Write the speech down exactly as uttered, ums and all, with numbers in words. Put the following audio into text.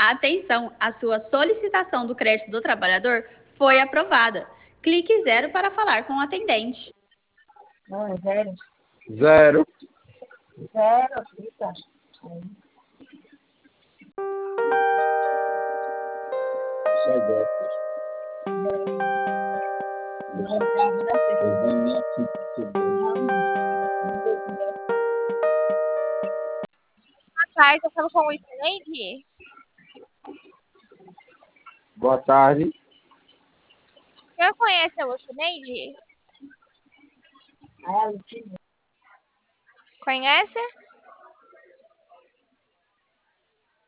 Atenção, a sua solicitação do crédito do trabalhador foi aprovada. Clique zero para falar com o atendente. Não, é zero. Zero. Zero, clica. Chegou. Boa tarde, eu falo com o Isneide. Boa tarde. O senhor conhece a Lucineide? Ah, é a Lucineide. Conhece?